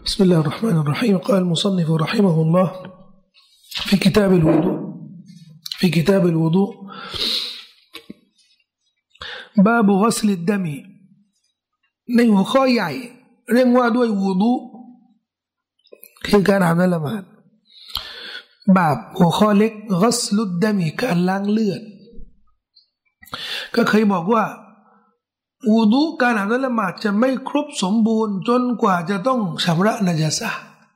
بسم الله الرحمن الرحيم قال المصنف رحمه الله في كتاب الوضوء باب غسل الدم ในหัวข้อใหญ่เรียกว่าด้วยวุดุคือการอาบน้ำละหมาดบาปหัวข้อเล็กกัสลุดดมีการล้างเลือดก็เคยบอกว่าวุดุการอาบน้ำละหมาดจะไม่ครบสมบูรณ์จนกว่าจะต้องชำระนัจญะ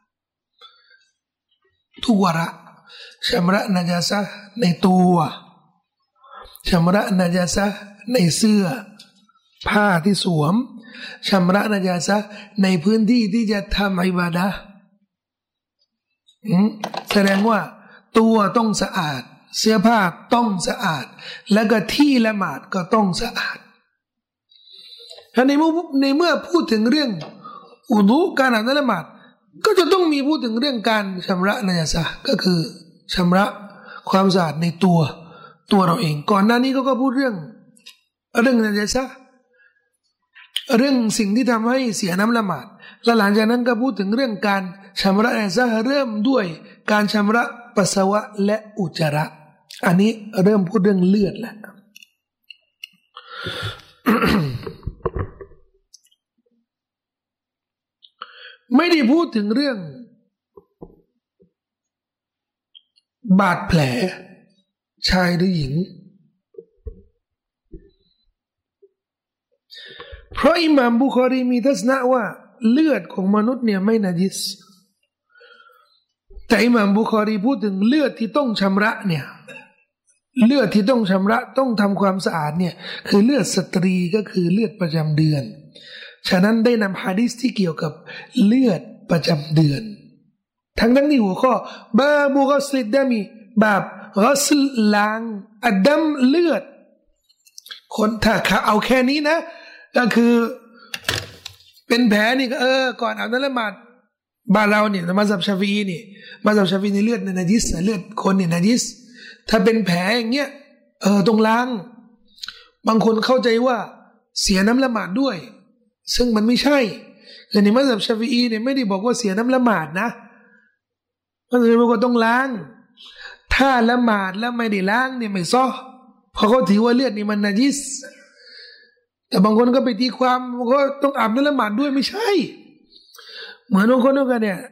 ทุกวาระชำระนัจญะในตัวชำระนัจญะในเสื้อผ้าที่สวมชำระนัจญะในพื้นที่ที่จะทำอิบาดะห์แสดงว่าตัวต้องสะอาดเสื้อผ้าต้องสะอาดแล้วก็ที่ละหมาดก็ต้องสะอาดในเมื่อพูดถึงเรื่องอุดุการอาบน้ำละหมาดก็จะต้องมีพูดถึงเรื่องการชำระนัจญะก็คือชำระความสะอาดในตัวเราเองก่อนหน้านี้ก็พูดเรื่องนัจญะเรื่องสิ่งที่ทำให้เสียน้ำละหมาดและหลังจากนั้นก็พูดถึงเรื่องการชำระนัจญะเริ่มด้วยการชำระปัสสาวะและอุจจาระอันนี้เริ่มพูดเรื่องเลือดแล้ว ไม่ได้พูดถึงเรื่องบาดแผลชายหรือหญิงเพราะอิหม่ามบุคอรีมีทัศนะว่าเลือดของมนุษย์เนี่ยไม่นะญิสแต่อิหม่ามบุคอรีพูดถึงเลือดที่ต้องชำระเนี่ยเลือดที่ต้องชำระต้องทำความสะอาดเนี่ยคือเลือดสตรีก็คือเลือดประจำเดือนฉะนั้นได้นำหะดีษที่เกี่ยวกับเลือดประจำเดือนทั้งที่หัวข้อบาบุกัสลิดดามีบาบกัสลล้างอัดดัมเลือดคนถ้าเอาแค่นี้นะก็คือเป็นแผลนี่ก็ก่อนอาบน้ำละหมาดบ้านเราเนี่ยมัซฮับชาฟีอีนี่มัซฮับชาฟีอีเลือดนะญิสเลือดคนเนี่ยนะญิสถ้าเป็นแผลอย่างเงี้ยต้องล้างบางคนเข้าใจว่าเสียน้ำละหมาดด้วยซึ่งมันไม่ใช่คือในมัซฮับชาฟีอีเนี่ยไม่ได้บอกว่าเสียน้ำละหมาดนะมันเลยบอกว่าต้องล้างถ้าละหมาดแล้วไม่ได้ล้างเนี่ยไม่ซ้อเพราะเขาถือว่าเลือดนี่มันนะญิสแต่บางคนก็ไปตีความว่าต้องอาบน้ำละหมาดด้วยไม่ใช่เหมือนบางคนก็เนี่ย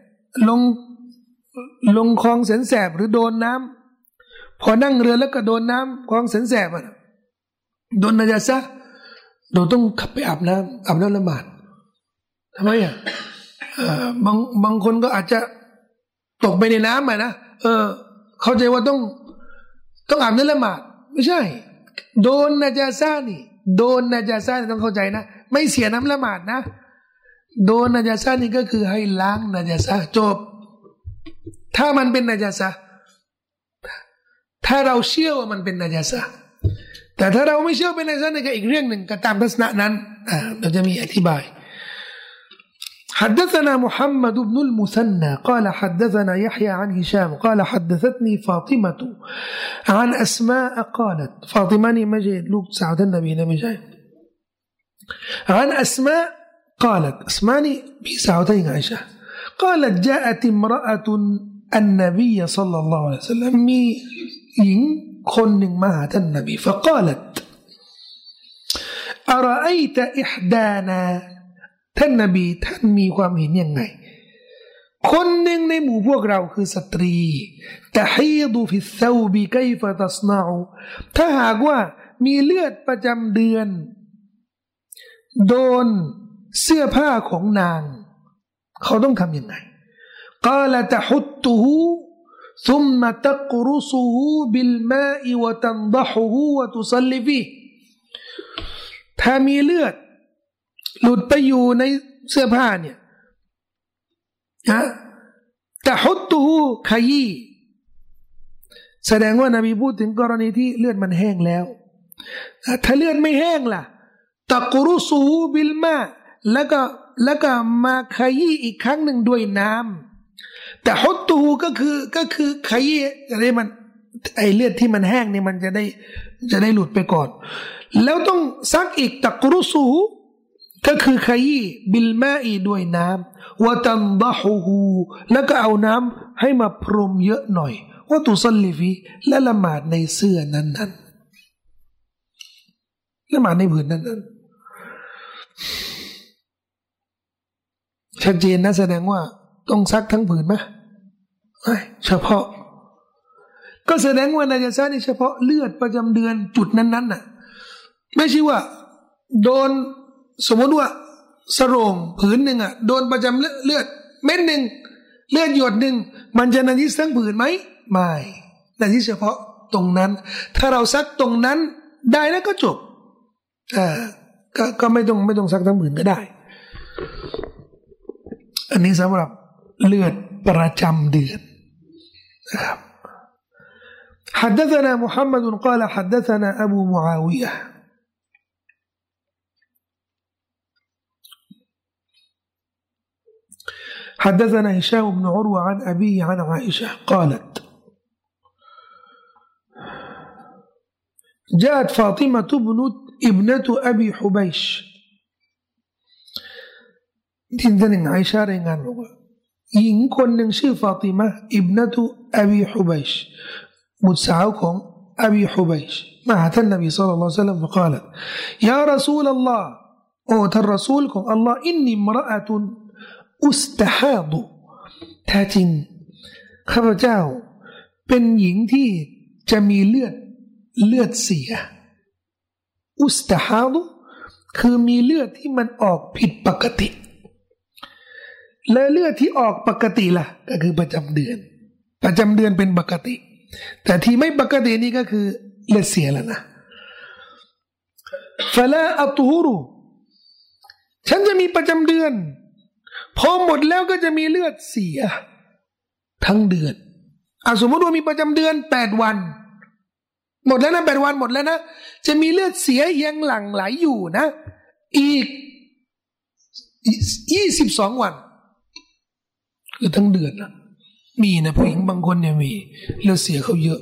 ลงคลองแสนแสบหรือโดนน้ำพอนั่งเรือแล้วก็โดนน้ำคลองแสนแสบโดนนัจญะเราต้องขับไปอาบน้ำละหมาดทำไมบางคนก็อาจจะตกไปในน้ำนะเข้าใจว่าต้องอาบน้ำละหมาดไม่ใช่โดนนัจญะนี่โดนนัจญะต้องเข้าใจนะไม่เสียน้ำละหมาดนะโดนนัจญะนี่ก็คือให้ล้างนัจญะจบถ้ามันเป็นนัจญะถ้าเราเชื่อว่ามันเป็นนัจญะแต่ถ้าเราไม่เชื่อเป็นนัจญะนี่ก็อีกเรื่องหนึ่งก็ตามทัศนะนั้นเราจะมีอธิบายحدثنا محمد بن المثنى قال حدثنا يحيى عن هشام قال حدثتني فاطمة عن أسماء قالت فاطمة مجد لوك سعود النبي مجد عن أسماء قالت أسماني بسعودين عائشة قالت جاءت امرأة النبي صلى الله عليه وسلم مين خن معها النبي فقالت أرأيت إحداناท่านนบีท่านมีความเห็นยังไงคนหนึ่งในหมู่พวกเราคือสตรีตะฮีดุฟิเซาบิไกฟะตัสนาอูถ้าหากว่ามีเลือดประจำเดือนโดนเสื้อผ้าของนางเขาต้องทำยังไงกาลตะฮุตตุฮูثم تقرصه بالماء وتنضحه وتصلي فيه ถ้ามีเลือดหลุดไปอยู่ในเสื้อผ้าเนี่ยตะฮุตตุฮูขยี้แสดงว่านบีพูดถึงกรณีที่เลือดมันแห้งแล้วถ้าเลือดไม่แห้งล่ะตะกรุสูบิลมาแล้วก็มาขยี้อีกครั้งหนึ่งด้วยน้ำแต่ฮุตตุฮูก็คือขยี้อะไรมันไอเลือดที่มันแห้งนี่มันจะได้หลุดไปก่อนแล้วต้องซักอีกตะกรุสูก็คือขยี้บิลมาอีด้วยน้ำวะตันดะฮูฮูแล้วก็เอาน้ำให้มาพรมเยอะหน่อยวะตุซัลลิฟีและละหมาดในเสื้อนั้นละหมาดในผืนนั้นชัดเจนนะแสดงว่าต้องซักทั้งผืนไหมเฉพาะก็แสดงว่านาจาซะนี่เฉพาะเลือดประจำเดือนจุดนั้นน่ะไม่ใช่ว่าโดนสมมติว่าสโรงผืนหนึ่งโดนประจำเลือดเม็ดหนึ่งเลือดหยดหนึ่งมันจะนาจิสทั้งผืนไหมไม่นาจิสเฉพาะตรงนั้นถ้าเราซักตรงนั้นได้แล้วก็จบก็ไม่ต้องซักทั้งผืนก็ได้อันนี้สำหรับเลือดประจำเดือนนะครับ حدثنا محمد قال حدثنا أبو معاوية حدثنا هشام بن عروة عن أبيه عن عائشة قالت جاءت فاطمة ابنة أبي حبيش ที่ท่านไอชารายงานบอกว่าหญิงคนหนึ่งชื่อฟาติมะอิบนะตุอบีฮุบัยชบุตรสาวของอบีฮุบัยชมาหาท่านนบีศ็อลลัลลอฮุอะลัยฮิวะซัลลัมกล่าวยารอซูลอัลลอฮ์โอ้ท่านรอซูลของอัลลอฮ์อินนิมรอะตุนอุสตะฮาดุแท้จริงข้าพเจ้าเป็นหญิงที่จะมีเลือดเสียอุสตะฮาดุคือมีเลือดที่มันออกผิดปกติและเลือดที่ออกปกติล่ะก็คือประจำเดือนเป็นปกติแต่ที่ไม่ปกตินี่ก็คือเลือดเสียแล้วนะฟะลาอัตฮูรุฉันจะมีประจำเดือนพอหมดแล้วก็จะมีเลือดเสียทั้งเดือนสมมติว่ามีประจำเดือน8 วันหมดแล้วนะ8 วันหมดแล้วนะจะมีเลือดเสียยังหลั่งไหลอยู่นะอีก22 วันคือทั้งเดือนนะมีนะผู้หญิงบางคนเนี่ยมีเลือดเสียเขาเยอะ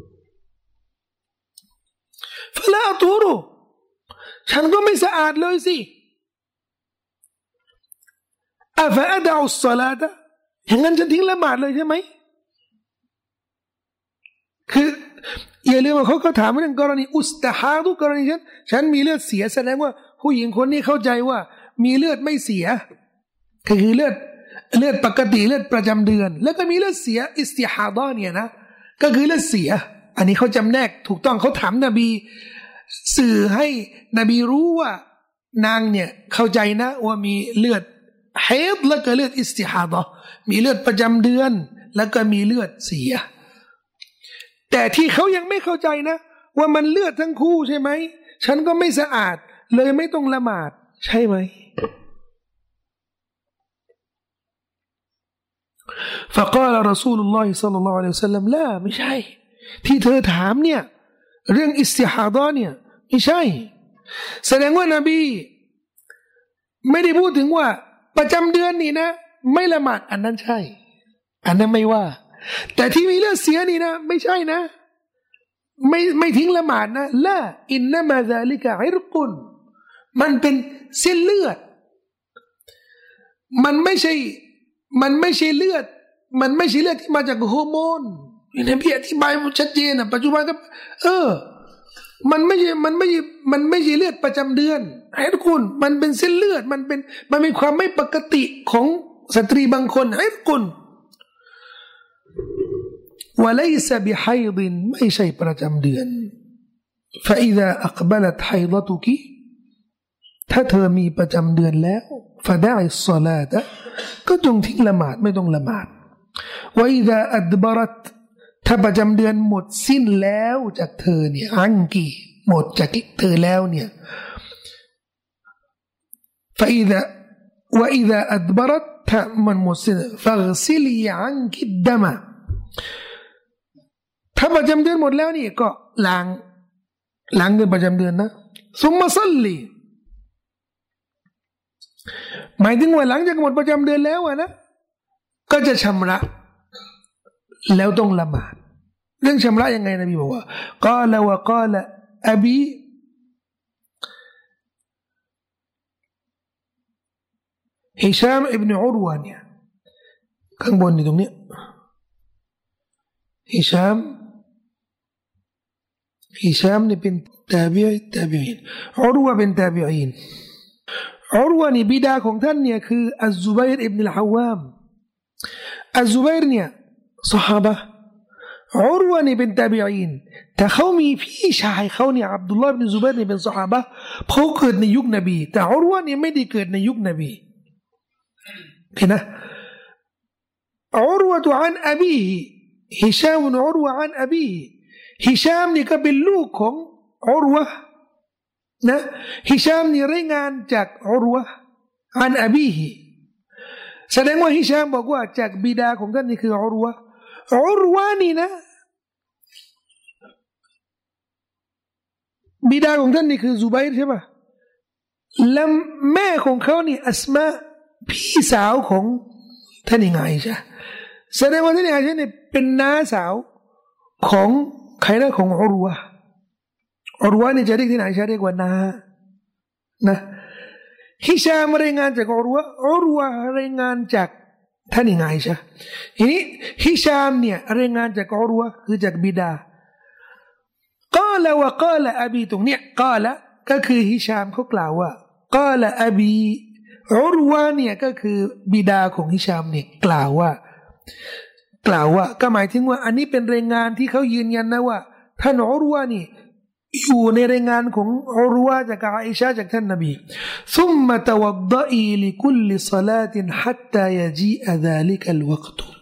ฟะลาอัตฮูรุฉันก็ไม่สะอาดเลยสิอะฟะอะดะอุศศอลาตะอย่างนั้นฉันทิ้งละหมาดเลยใช่ไหมคืออย่าลืมว่าเขาถามเรื่องกรณีอุสตะฮาดุกรณีฉันมีเลือดเสียแสดงว่าผู้หญิงคนนี้เข้าใจว่ามีเลือดไม่เสียคือเลือดปกติเลือดประจำเดือนแล้วก็มีเลือดเสียอิสติฮาดะเนี่ยนะก็คือเลือดเสียอันนี้เขาจำแนกถูกต้องเขาถามนบีสื่อให้นบีรู้ว่านางเนี่ยเข้าใจนะว่ามีเลือดเฮดแล้วก็เลือดอิสติฮาดะมีเลือดประจำเดือนแล้วก็มีเลือดเสียแต่ที่เขายังไม่เข้าใจนะว่ามันเลือดทั้งคู่ใช่ไหมฉันก็ไม่สะอาดเลยไม่ต้องละหมาดใช่ไหมفقال رسول الله صلى الله عليه وسلم لا ไม่ใช่ที่เธอถามเนี่ยเรื่องอิสติฮาดะเนี่ยไม่ใช่แสดงว่านบีไม่ได้พูดถึงว่าประจำเดือนนี่นะไม่ละหมาดอันนั้นใช่อันนั้นไม่ว่าแต่ที่มีเลือดเสียนี่นะไม่ใช่นะไม่ทิ้งละหมาดนะละอินนะมาซาลิกะอิรกุนมันเป็นเส้นเลือดมันไม่ใช่เลือดที่มาจากฮอร์โมนนี่พี่อธิบายชัดเจนปัจจุบันก็มันไม่ใช่เลือดประจำเดือนให้ทุกคนมันเป็นเส้นเลือดมันเป็นความไม่ปกติของสตรีบางคนให้ทุกคนوليس بحيض ไม่ใช่ประจำเดือน فإذا أقبلت حيضتك ถ้าเธอมีประจำเดือนแล้ว فدع الصلاة ก็จงทิ้งละหมาดไม่ต้องละหมาด وإذا أدبرت ถ้าประจำเดือนหมดสิ้นแล้วจากเธอเนี่ยอังกีหมดจากเธอแล้วเนี่ย وإذا أدبرت ถ้ามันหมดสิ้น فاغسلي عنك الدمถ้าประจำเดือนหมดแล้วนี่ก็ล้างเดือนประจำเดือนนะซุมมาซัลลีหมายถึงว่าหลังจากหมดประจำเดือนแล้วนะก็จะชำระแล้วต้องละหมาดเรื่องชำระยังไงนบีบอกว่ากาละวะกาละอบีฮิชามอิบนุอุรวะเนี่ยข้างบนนี่ตรงนี้ฮิชามนี่เป็นตาบีอีนอุรวะเป็นตาบีอีนอุรวะนี่บิดาของท่านเนี่ยคืออัซซุบัยรอิบนุลฮาวามอัซซุบัยรเนี่ยซอฮาบะห์อุรวะนี่เป็นตาบีอีนแต่เขามีพี่ชายเขาเนี่ยอับดุลลอฮ์บินซุบัยรนี่เป็นซอฮาบะห์เขาเกิดในยุคนบีแต่อุรวะนี่ไม่ได้เกิดในยุคนบีเห็นนะอุรวะตุอันอบีฮิชามบินอุรวะอันอบีฮิชามนี่ก็เป็นลูกของอุรวะนะฮิชามนี่รายงานจากอุรวะอันอบีแสดงว่าฮิชามบอกว่าจากบิดาของท่านนี่คืออุรวะนี่นะบิดาของท่านนี่คือซุบัยรใช่ป่ะแล้วแม่ของเขานี่อัสมาพี่สาวของท่านอิงไอชะแสดงว่าท่านอิงไอชะเนี่ยเป็นน้าสาวของใครนะของอุรวะนี่จะเรียกที่ไหนชะเรียกว่านานะฮิชามรายงานจากอุรวะรายงานจากท่านอิงไอชะทีนี้ฮิชามเนี่ยรายงานจากอุรวะคือจากบิดากาละวะกาละอบีตรงเนี้ยกาละก็คือฮิชามเขากล่าวว่ากาละอบีอุรวะเนี่ยก็คือบิดาของฮิชามเนี่ยกล่าวว่าก็หมายถึงว่าอันนี้เป็นรายงานที่เขายืนยันนะว่าท่านอุรวะนี่อยู่ในรายงานของอุรวะจากอาอิชะจากท่านนบีซุมมะตะวัฎฎอีลิคุลศอลาตินฮัตตายะจีอะซาลิกัลวักตุ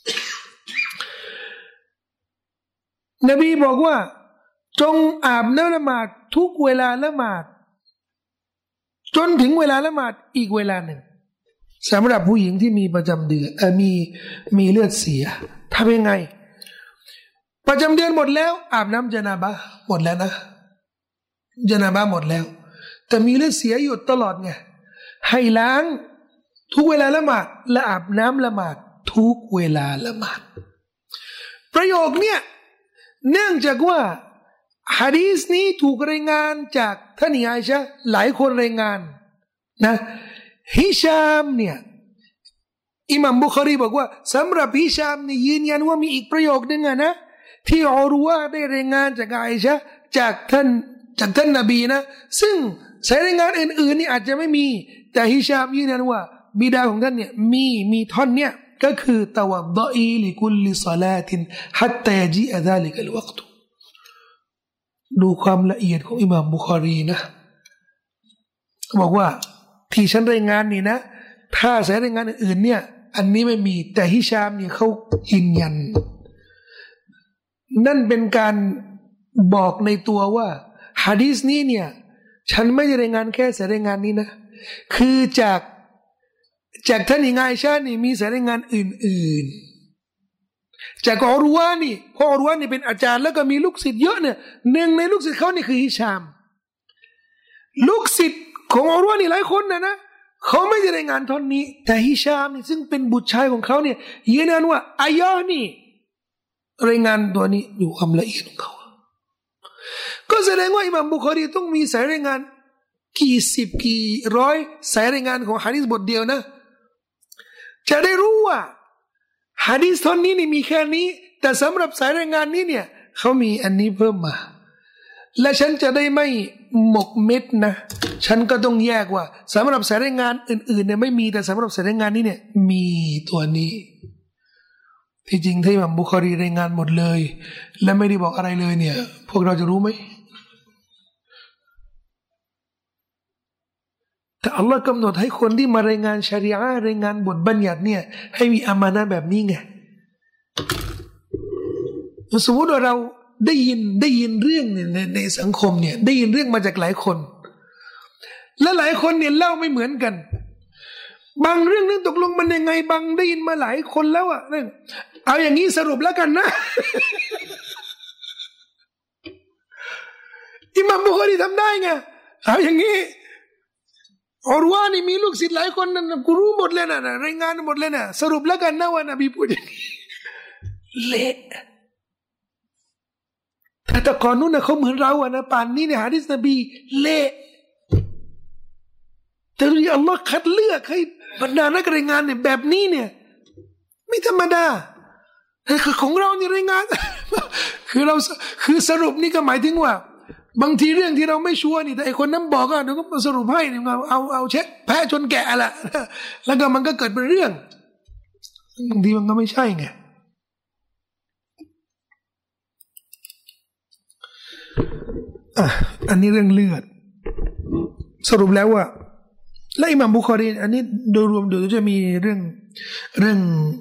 นบีบอกว่าจงอาบน้ำละหมาดทุกเวลาละหมาดจนถึงเวลาละหมาดอีกเวลาหนึ่งสำหรับผู้หญิงที่มีประจำเดือนมีเลือดเสียทำยังไงประจำเดือนหมดแล้วอาบน้ำญะนาบะห์หมดแล้วนะญะนาบะห์หมดแล้วแต่มีเลือดเสียอยู่ตลอดไงให้ล้างทุกเวลาละหมาดและอาบน้ำละหมาดทุกเวลาละหมาดประโยคเนี้ยเนื่องจากว่าหะดีษนี้ถูกรายงานจากท่านอิงไอชะห์หลายคนรายงานนะฮิชามเนี่ยอิหม่ามบุคอรีบอกว่าสำหรับฮิชามนี่ยืนยันว่ามีอีกประโยคนึงนะที่อุรวะได้รายงานจากไอชะห์จากท่านนบีนะซึ่งสายรายงานอื่นๆนี่อาจจะไม่มีแต่ฮิชามยืนยันว่าบิดาของท่านเนี่ยมีท่อนเนี่ยก็คือตะวัฎฎอีลิคุลศอลาตินฮัตตายะจีอะซาลิกัลวักตุดูความละเอียดของอิหม่ามบุคอรีนะบอกว่าที่ฉันรายงานนี่นะถ้าสายรายงานอื่นเนี่ยอันนี้ไม่มีแต่ฮิชามเนี่ยเขายืนยันนั่นเป็นการบอกในตัวว่าหะดีษนี้เนี่ยฉันไม่ได้รายงานแค่สายรายงานนี้นะคือจากท่านอิงไอชะห์นี่มีสายรายงานอื่นๆจากอุรวะนี่เพราะอุรวะนี่เป็นอาจารย์แล้วก็มีลูกศิษย์เยอะเนี่ยหนึ่งในลูกศิษย์เขานี่คือฮิชามลูกศิษย์ของอุรวะนี่หลายคนนะเขาไม่ได้รายงานท่อนนี้แต่ฮิชามนี่ซึ่งเป็นบุตรชายของเขาเนี่ยยืนยันว่าอายะห์นี่รายงานตัวนี้อยู่ความละเอียดของเขาก็แสดงว่าอิหม่ามบุคอรีต้องมีสายรายงานกี่สิบกี่ร้อยสายรายงานของหะดีษบทเดียวนะจะได้รู้ว่าหะดีษท่อนนี้นี่มีแค่นี้แต่สำหรับสายรายงานนี้เนี่ยเขามีอันนี้เพิ่มมาและฉันจะได้ไม่หมกเม็ดนะฉันก็ต้องแยกว่าสำหรับสายรายงานอื่นๆเนี่ยไม่มีแต่สำหรับสายรายงานนี้เนี่ยมีตัวนี้ที่จริงที่อิหม่ามบุคอรีรายงานหมดเลยและไม่ได้บอกอะไรเลยเนี่ยพวกเราจะรู้ไหมแต่อัลลอฮ์กำหนดให้คนที่มารายงานชะรีอะห์รายงานบทบัญญัติเนี่ยให้มีอามานะห์แบบนี้ไงสมมติว่าเราได้ยินเรื่องเนี่ยในสังคมเนี่ยได้ยินเรื่องมาจากหลายคนและหลายคนเนี่ยเล่าไม่เหมือนกันบางเรื่องนึงตกลงมันยังไงบางได้ยินมาหลายคนแล้วอ่ะนั่นเอาอย่างนี้สรุปแล้วกันนะอิหม่ามบุคอรีทำได้ไงเอาอย่างนี้อุรวะนี่มีลูกศิษย์หลายคนนั่นกูรู้หมดเลยนะรายงานหมดเลยนะสรุปแล้วกันนะว่านบีพูดอย่างนี้เละแต่ก่อนนู้นนะเขาเหมือนเราอะนะป่านนี้เนี่ยหะดีษนบีเละแต่ที่อัลลอฮ์คัดเลือกให้บรรดานักรายงานเนี่ยแบบนี้เนี่ยไม่ธรรมดาคือของเรานี่รายงาน คือสรุปนี่ก็หมายถึงว่าบางทีเรื่องที่เราไม่ชัวร์นี่แต่ไอคนนั้นบอกก็เดี๋ยวก็สรุปให้เนี่ยเอาเช็คแพ้ชนแกะแหละแล้วก็มันก็เกิดเป็นเรื่องบางทีมันก็ไม่ใช่ไงอันนี้เรื่องเลือดสรุปแล้วว่าและอิหม่ามบุคอรีอันนี้โดยรวมดูจะมีเรื่อง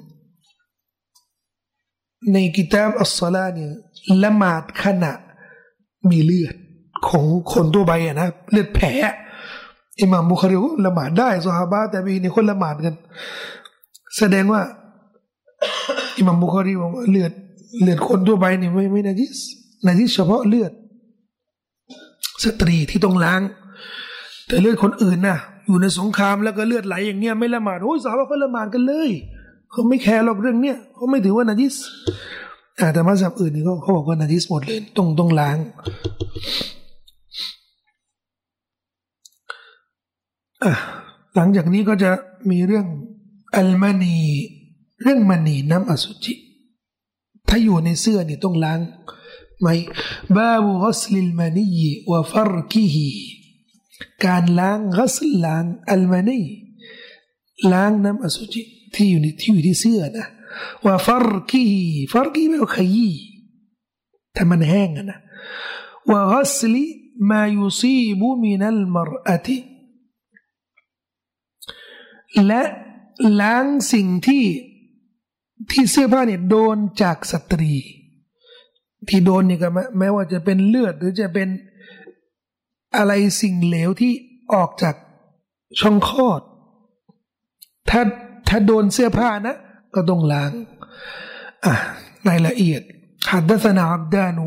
ในกิตาบอัสศอลาเนี่ยละหมาดขณะมีเลือดของคนตัวใบอะนะเลือดแผลอิหม่ามบุคอรีละหมาดได้ซอฮาบะแต่มีคนละหมาดกันแสดงว่าอิหม่ามบุคอรีบอกเลือดคนตัวใบนี่ไม่นะจิสเฉพาะเลือดสตรีที่ต้องล้างแต่เลือดคนอื่นน่ะอยู่ในสงครามแล้วก็เลือดไหลอย่างเงี้ยไม่ละหมาดโอ้ยสาวเขาละหมาดกันเลยเขาไม่แคร์หรอกเรื่องเนี้ยเขาไม่ถือว่านาจิสแต่มัสยิดอื่นนี่เขาบอกว่านาจิสหมดเลยต้องล้างหลังจากนี้ก็จะมีเรื่องอัลมานีเรื่องมานีน้ำอสุจิถ้าอยู่ในเสื้อนี่ต้องล้างไหมบาบุกัสลิลมานีวะฟัรกิฮีการล้างกัสลล้างอัลมานีล้างน้ำอสุจิที่อยู่ที่เสื้อนะว่าฟัรกีแปลว่าขยี้ถ้ามันแห้งนะว่ากัสลิมายุซีบุมินัลมรอะติและล้างสิ่งที่เสื้อผ้าเนี่ยโดนจากสตรีที่โดนเนี่ยก็แม้ว่าจะเป็นเลือดหรือจะเป็นอะไรสิ่งเหลวที่ออกจากช่องคลอดถ้าโดนเสื้อผ้านะก็ต้องล้างรายละเอียดحدثنا عبدان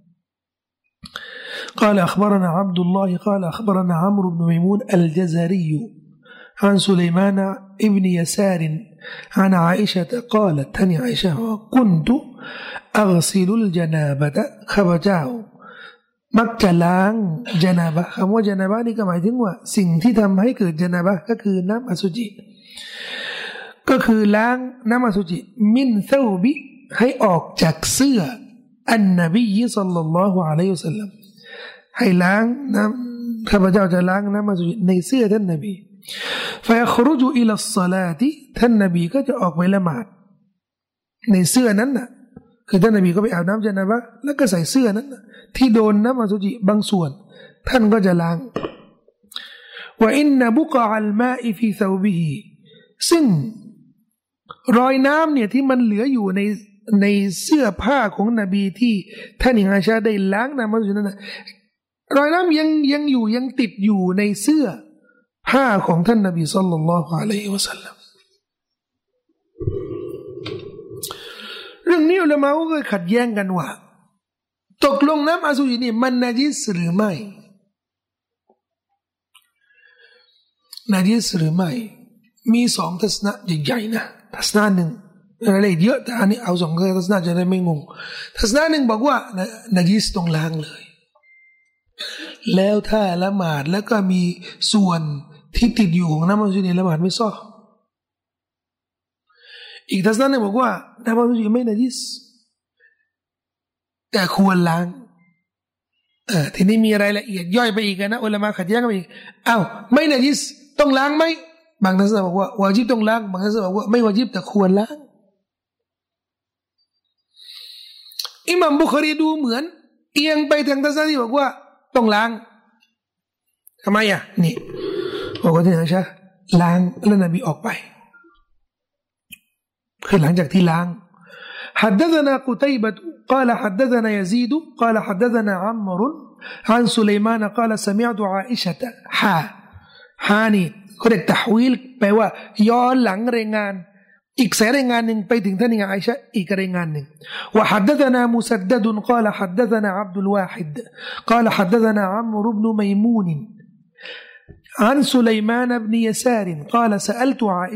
قال أخبرنا عبد الله قال أخبرنا عمرو بن ميمون الجزري عن سليمان ابن يسار عن عائشة قالت تني عائشة كنت أغسل الجنابة خبجاو มักจะล้างญะนาบะห์คำว่าญะนาบะห์นี่ก็หมายถึงว่าสิ่งที่ทำให้เกิดญะนาบะห์ก็คือน้ำอสุจิก็คือล้างน้ำอสุจิมินซาบิให้ออกจากเสื้ออันนบีศ็อลลัลลอฮุอะลัยฮิวะซัลลัมให้ล้างน้ำข้าพเจ้าจะล้างน้ำอสุจิในเสื้อท่านนบีفيخرج إلى الصلاة ท่านนบีก็จะออกไปละหมาดในเสื้อนั้นน่ะคือท่านนบีก็ไปอาบน้ำญะนาบะห์แล้วก็ใส่เสื้อนั้นที่โดนน้ำอสุจิบางส่วนท่านก็จะล้างว่าอินนบุกะอัลมาอิฟีซาบิฮิซึ่งรอยน้ำเนี่ยที่มันเหลืออยู่ในเสื้อผ้าของนบีที่ท่านอิงอาชาได้ล้างน้ำอสุจินั้นนะรอยน้ำยังอยู่ยังติดอยู่ในเสื้อผ้าของท่านนบีศ็อลลัลลอฮุอะลัยฮิวะซัลลัมเรื่องนี้อุลามะก็ขัดแย้งกันว่าตกลงน้ำอสุจินี่มันนาจิสหรือไม่นาจิสหรือไม่มีสองทัศนะใหญ่ๆนะทัศนะหนึ่งอะไรเยอะแต่อันนี้เอาสองทัศนะจะได้ไม่งงทัศนะหนึ่งบอกว่านาจิสต้องล้างเลยแล้วถ้าละหมาดแล้วก็มีส่วนที่ติดอยู่ของน้ำอสุจิละหมาดไม่ซ้ออีกทัศนะหนึ่งบอกว่าน้ำอสุจิไม่นาจิสแต่ควรล้างทีนี้มีรายละเอียดย่อยไปอีกนะอุลามะขัดแย้งกันไปอีกอ้าวไม่นาจิสต้องล้างไหมบางทัศนะบอกว่าวาญิบต้องล้างบางทัศนะบอกว่าไม่วาญิบแต่ควรล้างอิหม่ามบุคอรีดูเหมือนเอียงไปทางทัศนะที่บอกว่าต้องล้างทำไมนี่บอกว่าที่ไหนใช่ล้างแล้วนบีออกไปคือหลังจากที่ล้างحدثنا قتيبة قال حدثنا يزيد قال حدثنا عمرو عن سليمان قال سمعت عائشة حاني เขาเรียกตะฮวีลแปลว่าย้อนหลังรายงานอีกสายรายงานหนึ่งไปถึงท่านนางอาอิชะห์อีกรายงานหนึ่งว่า حدثنا مسدد قال حدثنا عبد الواحد قال حدثنا عمرو بن ميمون عن سليمان بن يسار قال سألت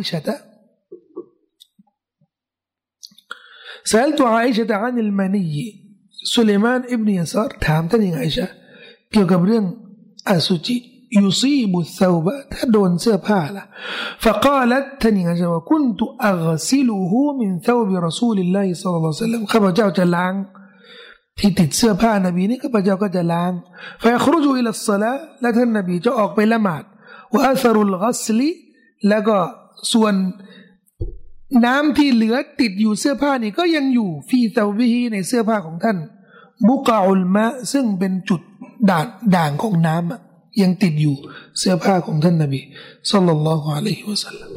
عائشة عن المني سليمان ابن يسار ถามท่านนางอาอิชะห์เกี่ยวกับเรื่องอสุจิ يصيب الثوب ถ้าโดนเสื้อผ้าล่ะ فقالت ท่านหญิงอาชาว่า كنت أغسله من ثوب رسول الله صلى الله عليه وسلم ข้าพเจ้าจะล้างที่ติดเสื้อผ้านบีนี่ข้าพเจ้าก็จะล้าง فيخرج إلى الصلاة และท่านนบีจะออกไปละหมาด وأثر الغسل แล้วก็ส่วนน้ำที่เหลือติดอยู่เสื้อผ้านี่ก็ยังอยู่ฟีเตาบิฮีในเสื้อผ้าของท่านบุกาอุลมะซึ่งเป็นจุดด่างของน้ำยังติดอยู่เสื้อผ้าของท่านนบีศ็อลลัลลอฮุอะลัยฮิวะซัลลัม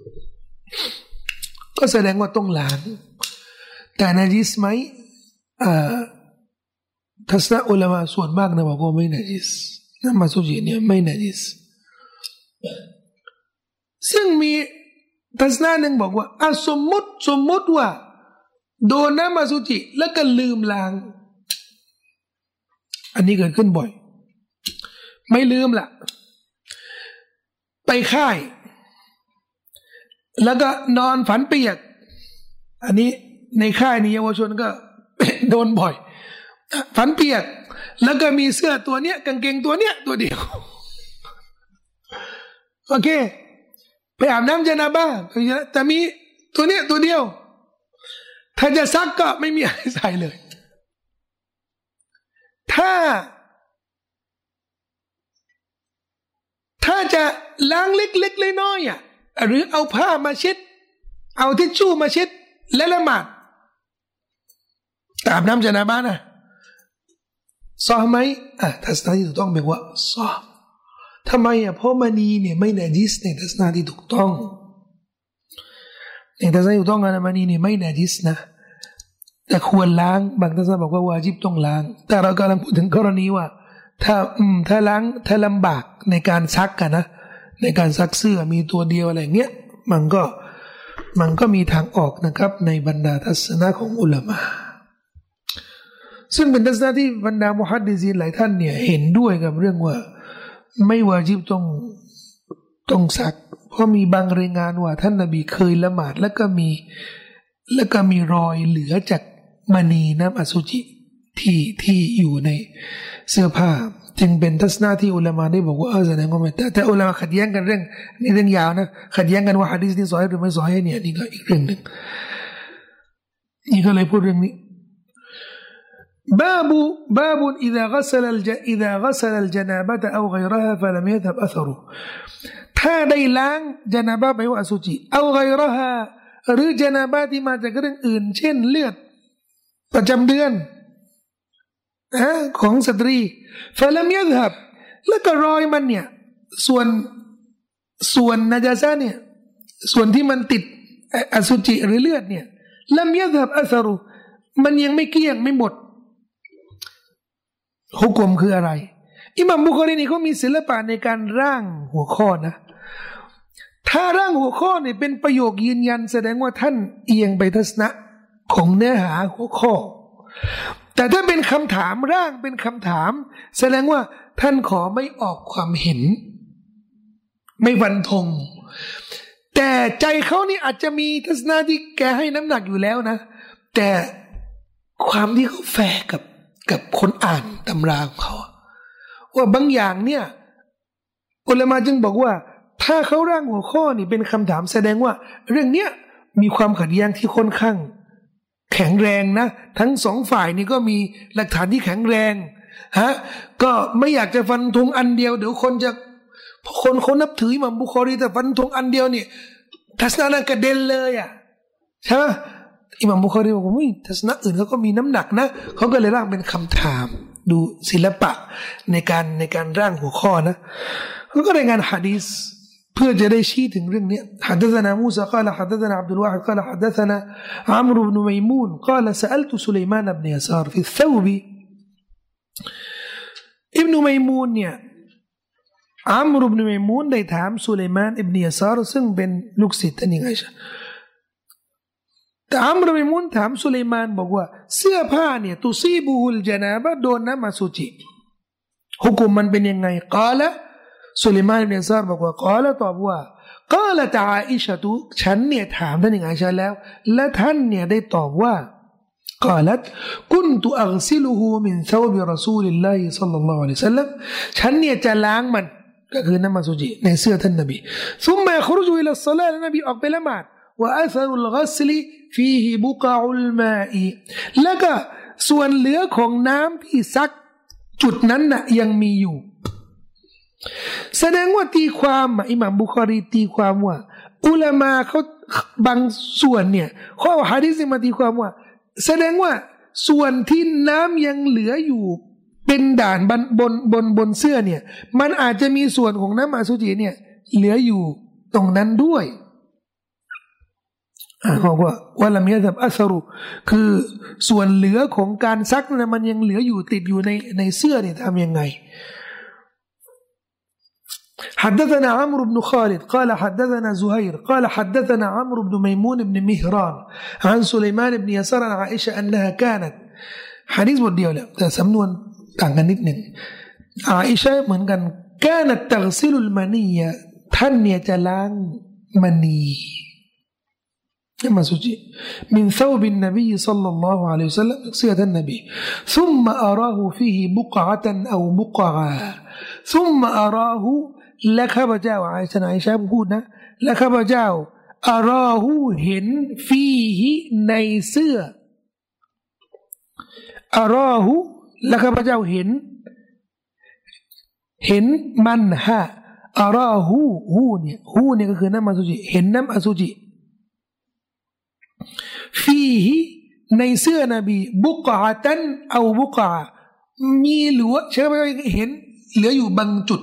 ก็แสดงว่าต้องล้างแต่นะจิสไหมทัศนะอุลามะส่วนมากนะบอกว่าไม่นะจิสน้ำมัสยิดเนี่ยไม่นะจิสซึ่งมีทัศนะหนึ่งบอกว่าสมมติว่าโดนน้ำมัสยิดแล้วก็ลืมล้างอันนี้เกิดขึ้นบ่อยไม่ลืมล่ะไปค่ายแล้วก็นอนฝันเปียกอันนี้ในค่ายนี้เยาวชนก็ โดนบ่อยฝันเปียกแล้วก็มีเสื้อตัวเนี้ยกางเกงตัวเนี้ยตัวเดียวโอเคไปอาบน้ำญะนาบะแต่มีตัวเนี้ยตัวเดียวถ้าจะซักก็ไม่มีอะไรใส่เลยถ้าจะล้างเล็กๆน้อยๆหรือเอาผ้ามาเช็ดเอาทิชชู่มาเช็ดและละหมาดอาบน้ำญะนาบะนะซอไหมทัศนะที่ถูกต้องบอกว่าซอทำไมเพราะมณีเนี่ยไม่นะจิสในทัศนะที่ถูกต้องในทัศนะที่ถูกต้องนะมณีเนี่ยไม่นะจิสนะแต่ควรล้างบางทัศนะบอกว่าวาญิบต้องล้างแต่เรากำลังพูดถึงกรณีว่าถ้าล้างถ้าลำบากในการซักกันนะในการซักเสื้อมีตัวเดียวอะไรเงี้ยมันก็มีทางออกนะครับในบรรดาทัศนะของอุลามะซึ่งเป็นทัศนะที่บรรดามุฮัดดิซีนหลายท่านเนี่ยเห็นด้วยกับเรื่องว่าไม่วาญิบต้องซักเพราะมีบางรายงานว่าท่านนบีเคยละหมาดแล้วก็มีรอยเหลือจากมณีน้ำอสุจิที่อยู่ในเสื้อผ้าจึงเป็นทัศนะที่อุลามะได้บอกว่าแสดงว่าแต่อุลามะขัดแย้งกันเรื่องยาวนะขัดแย้งกันว่าหะดีษนี้ซอฮีหรือไม่ซอฮีเนี่ยนี่ก็อีกเรื่องนึงนี่ก็เลยพูดเรื่องนี้باب إذا غسل الجنابة أو غيرها فلم يذهب أثره ถ้าได้ล้างญะนาบะไปว่าอสุจิเอาไกรฮาหรือญะนาบะที่มาจากเรื่องอื่นเช่นเลือดประจำเดือนของสตรีฟะลัมยัซฮับแล้วก็รอยมันเนี่ยส่วนนะญาซะเนี่ยส่วนที่มันติดอสุจิหรือเลือดเนี่ยลัมยัซฮับอัซรุมันยังไม่เกลี้ยงไม่หมดฮุกมคืออะไรอิหม่ามบุคอรีนี่เขามีศิลปะในการร่างหัวข้อนะถ้าร่างหัวข้อเนี่ยเป็นประโยคยืนยันแสดงว่าท่านเอียงไปทัศนะของเนื้อหาหัวข้อแต่ถ้าเป็นคำถามร่างเป็นคำถามแสดงว่าท่านขอไม่ออกความเห็นไม่ฟันธงแต่ใจเขานี่อาจจะมีทัศนะที่แกให้น้ำหนักอยู่แล้วนะแต่ความที่เขาแฝงกับคนอ่านตำราของเขาว่าบางอย่างเนี่ยอุลามะจึงบอกว่าถ้าเขาร่างหัวข้อนี่เป็นคำถามแสดงว่าเรื่องเนี้ยมีความขัดแย้งที่ค่อนข้างแข็งแรงนะทั้งสองฝ่ายนี่ก็มีหลักฐานที่แข็งแรงก็ไม่อยากจะฟันธงอันเดียวเดี๋ยวคนนับถืออิหม่ามบุคอรีแต่ฟันธงอันเดียวนี่ทัศนะกระเด็นเลยใช่ไหมอิหม่ามบุคอรีบอกว่าทัศนะอื่นเขาก็มีน้ำหนักนะเขาก็เลยร่างเป็นคำถามดูศิลปะในการร่างหัวข้อนะเขาก็รายงานหะดีษเพื่อจะได้ชี้ถึงเรื่องนี้หัดษณะมูซา قال حدثنا عبد الواحد قال حدثنا عمرو بن ميمون قال سألت سليمان بن يسار في الثوب ابن ميمون เนี่ยอัมรุบนุมัยมูนได้ถามสุไลมานอิบนุยะซาร์ซึ่งเป็นลูกศิษย์ท่านหญิงไอชะแต่อัมรุบนุมัยมูนถามสุไลมานบอกว่าเสื้อผ้าเนี่ยตุซีบุฮุลญะนาบะโดนน้ำอสุจิหุกุมมันเป็นยังไงกล่าวสุไลมานอิบนุยะซาร์บอกว่ากล่าวตอบว่ากล่าวตะอาอิชะตุฉันเนี่ยถามท่านหญิงไอชะแล้วและท่านเนี่ยได้ตอบว่า قالت كنت أغسله من ثوب رسول الله صلى الله عليه وسلم ฉันเนี่ยจะล้างมันก็คือน้ำมัสจิในเสื้อท่านนบีซุมมาครุจูอิลศอลาแล้วนบีออกไปละหมาดว่าอัสรุลกัสลิฟีฮิบุกะอุลมาอีแล้วก็ส่วนเหลือของน้ำที่ซักจุดนั้นน่ะยังมีอยู่แสดงว่าตีความอิหม่ามบุคอรีตีความว่าอุลามาเขาบางส่วนเนี่ยข้อหะดีษมาตีความว่าแสดงว่าส่วนที่น้ำยังเหลืออยู่เป็นด่านบนเสื้อเนี่ยมันอาจจะมีส่วนของน้ำอสุจิเนี่ยเหลืออยู่ตรงนั้นด้วยบอกว่าวัลามียะซับอัสรุคือส่วนเหลือของการซักนั้นมันยังเหลืออยู่ติดอยู่ในเสื้อเนี่ยทำยังไงحدثنا عمرو بن خالد قال حدثنا زهير قال حدثنا عمرو بن ميمون بن مهران عن سليمان بن يسار عن عائشة أنها كانت حديثบทเดียวแหละแต่สำนวนต่างกันนิดหนึ่งอาอิชะเหมือนกัน كانت تغسل المنية ท่านเนี่ยจะล้างมณีما سجي من ثوب النبي صلى الله عليه وسلم سيرة النبي ثم أراه فيه بقعة أو بقعة ثم أراه لك بجاو عائشة بقولنا لك بجاو أراه هن فيه نيسير أراه لك بجاو هن من ها أراه هوเนี่ยก็คือน้ำอสุจิเห็นน้ำอสุจิฟีฮิในเสื้อนบีบุกะตันเอาบุกะมีเหลือใช่ไหมเห็นเหลืออยู่บางจุด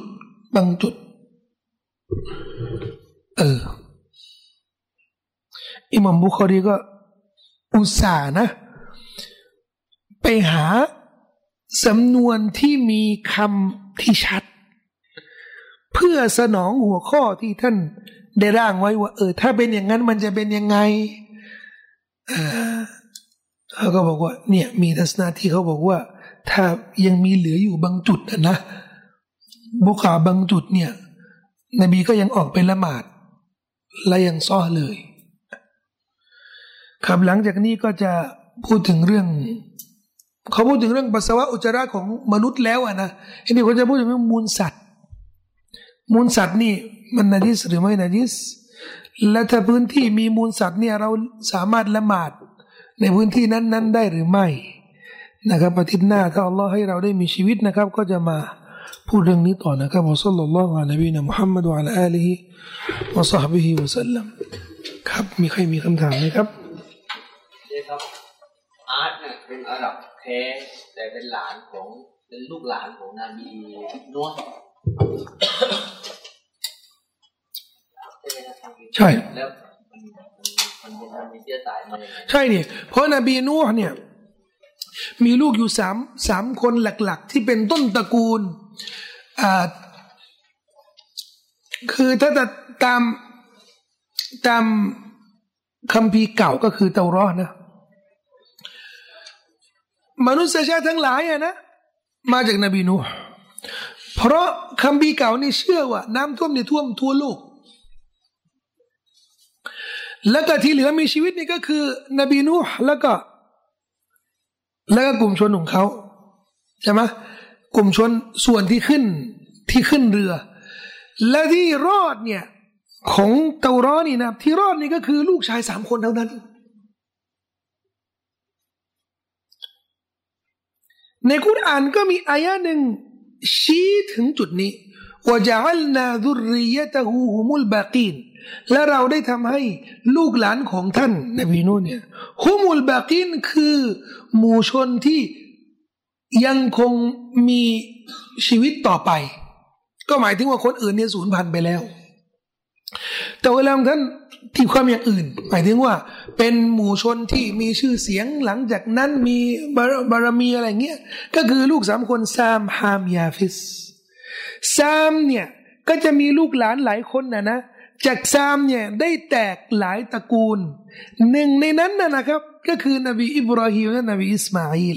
อิหม่ามบุคอรีก็อุตส่าห์นะไปหาสำนวนที่มีคำที่ชัดเพื่อสนองหัวข้อที่ท่านได้ร่างไว้ว่าถ้าเป็นอย่างนั้นมันจะเป็นยังไงเขาก็บอกว่าเนี่ยมีทัศนะที่เขาบอกว่าถ้ายังมีเหลืออยู่บางจุดนะบุคาบางจุดเนี่ยนบีก็ยังออกไปละหมาดและยังซ้อเลยครับหลังจากนี้ก็จะพูดถึงเรื่องเขาพูดถึงเรื่องปัสสาวะอุจจาระของมนุษย์แล้วนะทีนี้เขาจะพูดถึงเรื่องมูลสัตว์นี่มันนาจิสหรือไม่นาจิสและถ้าพื้นที่มีมูลสัตว์เนี่ยเราสามารถละหมาดในพื้นที่นั้นได้หรือไม่นะครับอาทิตย์หน้าถ้าอัลลอฮ์ให้เราได้มีชีวิตนะครับก็จะมาพูดเรื่องนี้ต่อนะครับวะศ็อลลัลลอฮุอะลัยฮิวะซัลลัมมุฮัมมัดวะอะลาอาลิฮิวะศ็อฮบิฮิวะซัลลัมครับมีใครมีคำถามไหมครับครับอาร์ตเนี่ยเป็นอาหรับแท้แต่เป็นลูกหลานของนบีนัวใช่แล้วมันมีเชื้อสายมาใช่เนี่ยเพราะนบีนูห์เนี่ยมีลูกอยู่สามคนหลักๆที่เป็นต้นตระกูลคือถ้าจะตามคัมภีร์เก่าก็คือเตารอห์นะมนุษยชาติทั้งหลายนะมาจากนบีนูห์เพราะคัมภีร์เก่านี่เชื่อว่าน้ำท่วมนี่ท่วมทั่วโลกแล้วก็ที่เหลือมีชีวิตนี่ก็คือนบีนูห์แล้วก็กลุ่มชนของเขาใช่ไหมกลุ่มชนส่วนที่ขึ้นเรือและที่รอดเนี่ยของเตารอห์นี่นะที่รอดนี่ก็คือลูกชาย3 คนเท่านั้นในกุรอานก็มีอายะหนึ่งชี้ถึงจุดนี้วะญะอัลนาซุรริยะตะฮูฮุมุลบากีนและเราได้ทำให้ลูกหลานของท่านนบีนูห์เนี่ยฮุมุลบากีนคือหมู่ชนที่ยังคงมีชีวิตต่อไปก็หมายถึงว่าคนอื่นเนี่ยสูญพันธุ์ไปแล้วแต่เวลาท่านที่ความอย่างอื่นหมายถึงว่าเป็นหมู่ชนที่มีชื่อเสียงหลังจากนั้นมีบารมีอะไรเงี้ยก็คือลูก3 คนซามฮามยาฟิสซามเนี่ยก็จะมีลูกหลานหลายคนนะจากซามเนี่ยได้แตกหลายตระกูลหนึ่งในนั้นนะครับก็คือนบีอิบราฮิมและนบีอิสมาอิล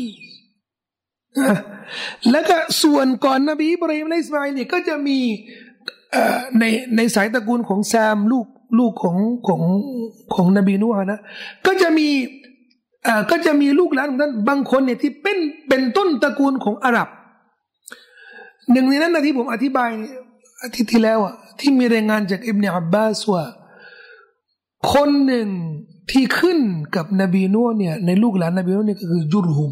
แล้วก็ส่วนก่อนนบีอิบราฮิมและอิสมาอิลเนี่ยก็จะมีในสายตระกูลของซามลูกของนบีนูฮ์นะก็จะมีลูกหลานของท่านบางคนเนี่ยที่เป็นต้นตระกูลของอาหรับหนึ่งในนั้นนะที่ผมอธิบายอาทิตย์ที่แล้วที่มีรายงานจากอิบนุอับบาสว่าคนหนึ่งที่ขึ้นกับนบีนูห์เนี่ยในลูกหลานนบีนูห์เนี่ยก็คือจุรฮุม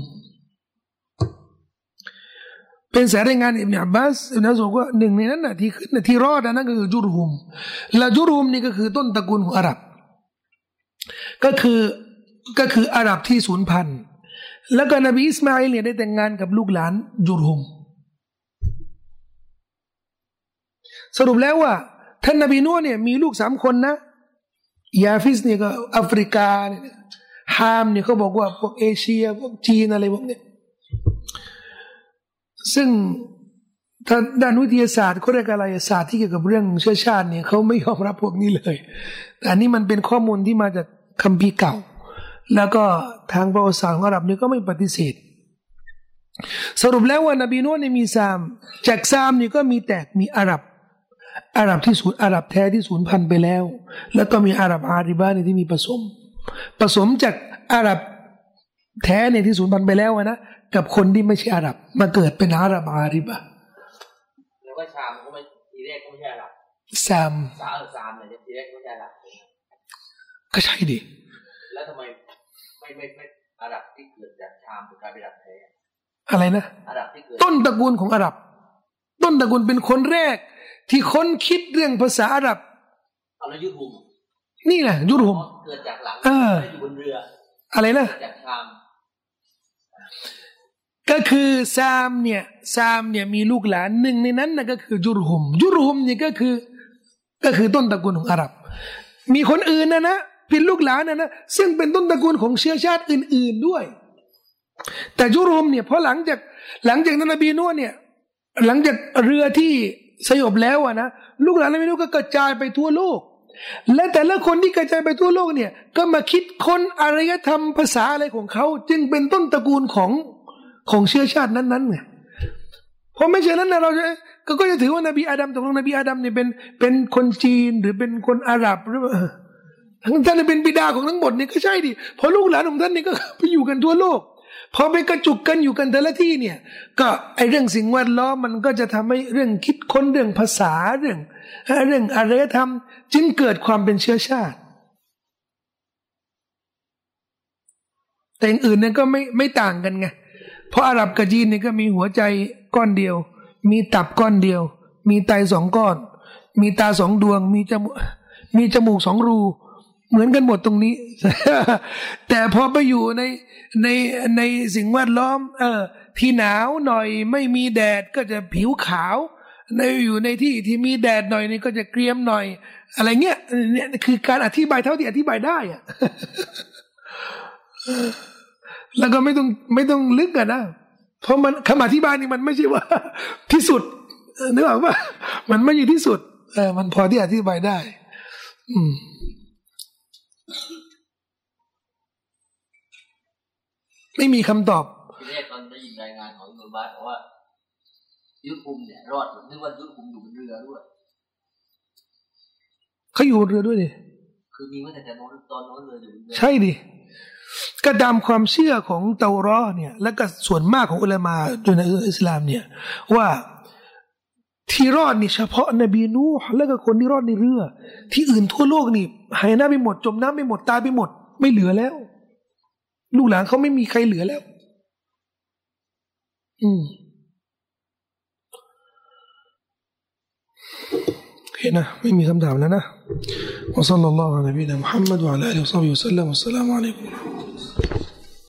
เป็นสายรายงานอิบนุอับบาสอิบนุอับบาสบอกว่าหนึ่งในนั้นที่ขึ้นที่รอดนั่นก็คือจุรฮุมและจุรฮุมนี่ก็คือต้นตระกูลของอาหรับก็คืออาหรับที่สูญพันธุ์แล้วก็นบีอิสมาอิลเนี่ยได้แต่งงานกับลูกหลานจุรฮุมสรุปแล้วว่าท่านนบีนูห์เนี่ยมีลูก3 คนนะยาฟิสเนี่ยก็แอฟริกาเนี่ยฮามเนี่ยเขาบอกว่าพวกเอเชียพวกจีนอะไรพวกเนี้ยซึ่งถ้าด้านวิทยาศาสตร์เขาเรียกอะไรศาสตร์ที่เกี่ยวกับเรื่องเชื้อชาติเนี่ยเขาไม่ยอมรับพวกนี้เลยแต่อันนี้มันเป็นข้อมูลที่มาจากคัมภีร์เก่าแล้วก็ทางประวัติศาสตร์ของอาหรับเนี่ยก็ไม่ปฏิเสธสรุปแล้วว่านบีนูห์เนี่ยมี3จาก3นี่ก็มีแตกมีอาหรับที่สูญอาหรับแท้ที่สูญพันธุ์ไปแล้วแล้วก็มีอาหรับอาริบะเนี่ยที่มีผสมจากอาหรับแท้เนี่ยที่สูญพันธุ์ไปแล้วนะกับคนที่ไม่ใช่อาหรับมาเกิดเป็นอาหรับอาริบะแล้วก็ชามก็ไม่ทีแรกก็ไม่ใช่อาหรับซามเนี่ยทีแรกก็ไม่ใช่อาหรับก็ใช่ดิแล้วทำไมไม่อาหรับที่เกิดจากชามถึงกลายเป็นอาหรับแท้อะไรนะอาหรับที่เกิดต้นตระกูลของอาหรับต้นตระกูลเป็นคนแรกที่ค้นคิดเรื่องภาษาอาหรับแล้วยุรฮุมนี่แหละยุรฮุมเกิดจากหลังอยู่บนเรืออะไรนะจากชามก็คือซามเนี่ยมีลูกหลานหนึ่งในนั้นนะก็คือจุรฮุมเนี่ยก็คือต้นตระกูลของอาหรับมีคนอื่นนะเป็นลูกหลานนะซึ่งเป็นต้นตระกูลของเชื้อชาติอื่นๆด้วยแต่จุรฮุมเนี่ยเพราะหลังจากนบีนูห์เนี่ยหลังจากเรือที่สยบแล้วนะลูกหลานนบีนูห์ก็กระจายไปทั่วโลกและแต่ละคนที่กระจายไปทั่วโลกเนี่ยก็มาคิดค้นอารยธรรมภาษาอะไรของเขาจึงเป็นต้นตระกูลของเชื้อชาตินั้นๆไงเพราะไม่เช่นนั้นนะเราก็จะถือว่านบีอาดัมตกลงนบีอาดัมเนี่ยเป็นคนจีนหรือเป็นคนอาหรับหรือว่าท่านเป็นบิดาของทั้งหมดเนี่ยก็ใช่ดิเพราะลูกหลานของท่านนี่ก็ไปอยู่กันทั่วโลกพอไปกระจุกกันอยู่กันแต่ละที่เนี่ยก็ไอเรื่องสิ่งแวดล้อมมันก็จะทำให้เรื่องคิดค้นเรื่องภาษาเรื่องอารยธรรมจึงเกิดความเป็นเชื้อชาติแต่อื่นเนี่ยก็ไม่ต่างกันไงเพราะอาหรับกับจีนเนี่ยก็มีหัวใจก้อนเดียวมีตับก้อนเดียวมีไต2 ก้อนมีตา2 ดวงมีจมูก2 รูเหมือนกันหมดตรงนี้ แต่พอไปอยู่ในสิ่งแวดล้อมที่หนาวหน่อยไม่มีแดดก็จะผิวขาวอยู่ในที่มีแดดหน่อยนี่ก็จะเกรียมหน่อยอะไรเงี้ยเนี่ยคือการอธิบายเท่าที่อธิบายได้อะ แล้วก็ไม่ต้องลึกกันนะเพราะมันคำอธิบายนี่มันไม่ใช่ว่าที่สุดนึกออกป่ะมันไม่ใช่ที่สุดมันพอที่อธิบายได้ไม่มีคำตอบทีแรกตอนได้ยินรายงานของอิบนุอับบาสบอกว่ายุรฮุมเนี่ยรอดนึกว่ายุรฮุมอยู่บนเรือด้วยเขาอยู่บนเรือด้วยดิคือมีมาแต่ตอนโน้นเลยอยู่ใช่ดิก็ตามความเชื่อของเตารอเนี่ยและก็ส่วนมากของอุลามะในอิสลามเนี่ยว่าที่รอดนี่เฉพาะนบีนูห์แล้วก็คนที่รอดในเรือที่อื่นทั่วโลกนี่หายน้ำไปหมดจมน้ำไปหมดตายไปหมดไม่เหลือแล้วลูกหลานเขาไม่มีใครเหลือแล้วเห็นนะไม่มีคำถามแล้วนะวะซัลลัลลอฮุอะลัยฮิวะซัลลัมมุฮัมมัดวะอะลาอิฮิวะซัลลัมอัสสลามุอะลัยกุม